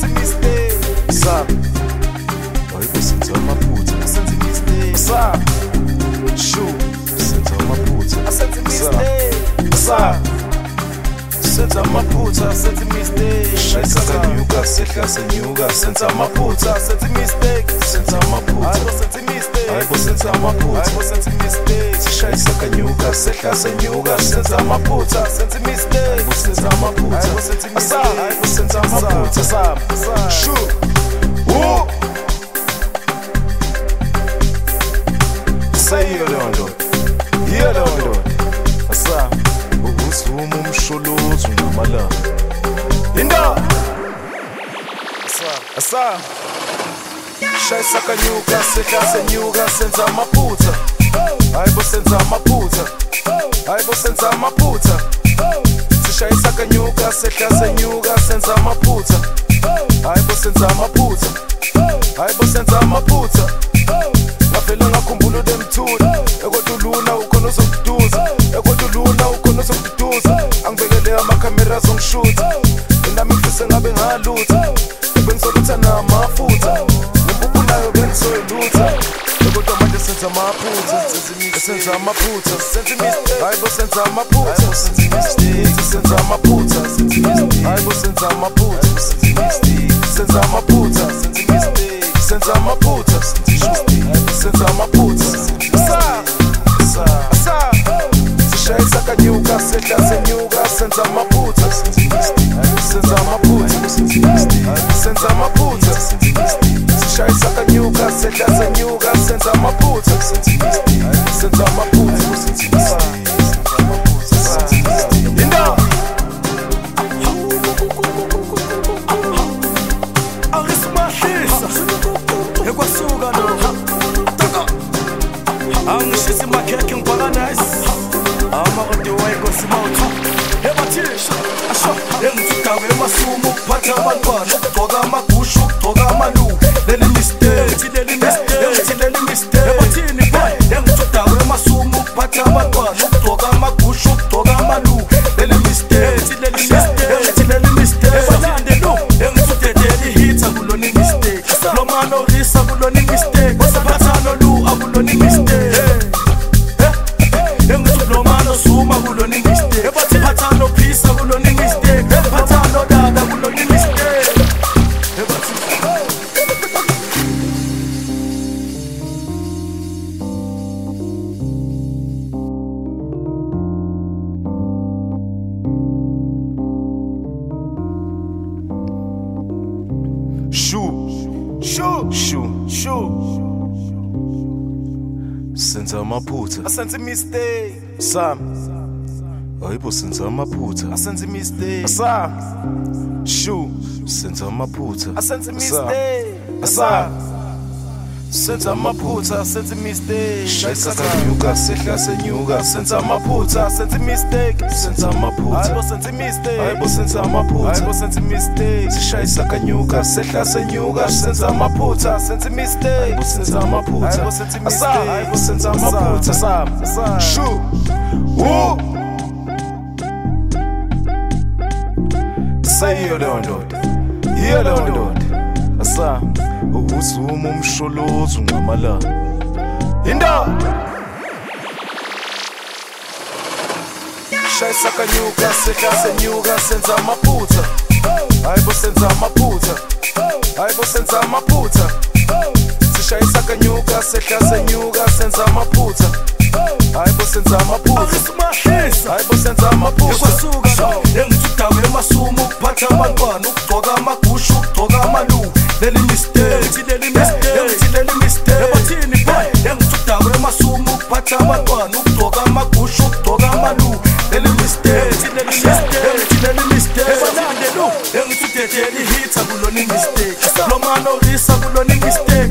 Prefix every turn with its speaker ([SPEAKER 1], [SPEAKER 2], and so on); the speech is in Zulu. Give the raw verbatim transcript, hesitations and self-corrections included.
[SPEAKER 1] mistake.
[SPEAKER 2] Sa Hayibo senza amaphutha
[SPEAKER 1] Asenze mistake.
[SPEAKER 2] Sa Shu senza amaphutha
[SPEAKER 1] Asenze mistake.
[SPEAKER 2] Sa senza amaphutha
[SPEAKER 1] Asenze mistake.
[SPEAKER 2] Shayisa kanyuka sehla senyuka senza amaphutha
[SPEAKER 1] Asenze mistake.
[SPEAKER 2] senza amaphutha
[SPEAKER 1] Hayibo senze mistake.
[SPEAKER 2] Hayibo senza amaphutha
[SPEAKER 1] Hayibo senze mistake.
[SPEAKER 2] Sishayisa kanyuka sehla senyuka senza amaphutha
[SPEAKER 1] Asenze mistake.
[SPEAKER 2] Hayibo senza amaphutha
[SPEAKER 1] Hayibo senze
[SPEAKER 2] Asa
[SPEAKER 1] mistake.
[SPEAKER 2] Hayibo senza amaphutha
[SPEAKER 1] Sa
[SPEAKER 2] Shu Woo Say yo londo Yo londo Asa Ubuzuma umsholozo ngamala Inda Asa Asa Shayisa kanyuka sehla senyuka senza amaphutha Hayibo senza amaphutha Hayibo senza amaphutha Sishayisa kanyuka sehla senyuka senza amaphutha Hayibo senza amaphutha Hayibo senza amaphutha Ngavele ngakhumbula udemthula ekoduluna ukhona uzokuduza ekoduluna ukhona uzokuduza angibekele amakhamera azongishutha nami ngifise ngabe ngalutha bengisolutha namafutha nempuphu nayo bengisoyilutha kodwa manje senza amaphutha senza amaphutha hayibo senza amaphutha senza amaphutha hayibo senza amaphutha senza amaphutha senza amaphutha senza amaphutha sa sa sa sishayisa kanyuka sehla senyuka senza amaphutha senza amaphutha senza amaphutha sishayisa kanyuka sehla senyuka senza amaphutha senza amaphutha Inda
[SPEAKER 1] Ekwasuka no Taka Angishisi makhekhe ngiphakanize Amakode wayikosi mawuthu Ebathisha Asho Engithudawe emasumu ukuphatha abantwana Ukugcoka amagushu ukugcoka amaluku Leli mistake Leli mistake Leli mistake Ebathini boy Engithudawe emasumu ukuphatha abantwana Ukugcoka amagushu ukugcoka amaluku Leli mistake Leli mistake Leli mistake Ebalande lo Engithudedeli hitha kulona mistake Lo mano risa kulona mistake Wasaphathano lu akulona mistake Engithulo mano suma kulona mistake Phathano phisa kulona mistake Phathano dada kulona mistake
[SPEAKER 2] Shu
[SPEAKER 1] Shu
[SPEAKER 2] Shu
[SPEAKER 1] Shu
[SPEAKER 2] senza amaphutha
[SPEAKER 1] Asenze mistake.
[SPEAKER 2] Sa Hayibo senza amaphutha
[SPEAKER 1] Asenze mistake.
[SPEAKER 2] Sa Shu senza amaphutha
[SPEAKER 1] Asenze
[SPEAKER 2] Sa
[SPEAKER 1] mistake.
[SPEAKER 2] Sa
[SPEAKER 1] Senza amaphutha, senza mistake.
[SPEAKER 2] Shayisa kanyuka sehla senyuka senza amaphutha
[SPEAKER 1] Senza mistake.
[SPEAKER 2] senza amaphutha
[SPEAKER 1] Hayibo senza mistake.
[SPEAKER 2] Hayibo senza amaphutha
[SPEAKER 1] Hayibo senza mistake.
[SPEAKER 2] Sishayisa kanyuka sehla senyuka senza amaphutha
[SPEAKER 1] Senza mistake.
[SPEAKER 2] Hayibo senza amaphutha
[SPEAKER 1] Hayibo senza
[SPEAKER 2] Asa
[SPEAKER 1] mistake.
[SPEAKER 2] Hayibo senza amaphutha Sa
[SPEAKER 1] Sa
[SPEAKER 2] Shu Woo Say yo londo Yo londo Asa Ubuzuma umsholozo ngamala Inda Shayisa kanyuka sehla senyuka senza amaphutha Hayibo senza amaphutha Hayibo senza amaphutha Sishayisa kanyuka sehla senyuka senza amaphutha Hayibo senza amaphutha Hayibo senza amaphutha
[SPEAKER 1] Ekwasuka no Engithudawe emasumu ukuphatha abantwana Ukugcoka amagushu ukugcoka amaluku Leli mistake Leli mistake Leli mistake Ebathini boy Engithudawe emasumu ukuphatha abantwana Ukugcoka amagushu ukugcoka amaluku Leli mistake Leli mistake Leli mistake Ebalande lo Engithudedeli hitha kulona mistake Lo mano risa kulona mistake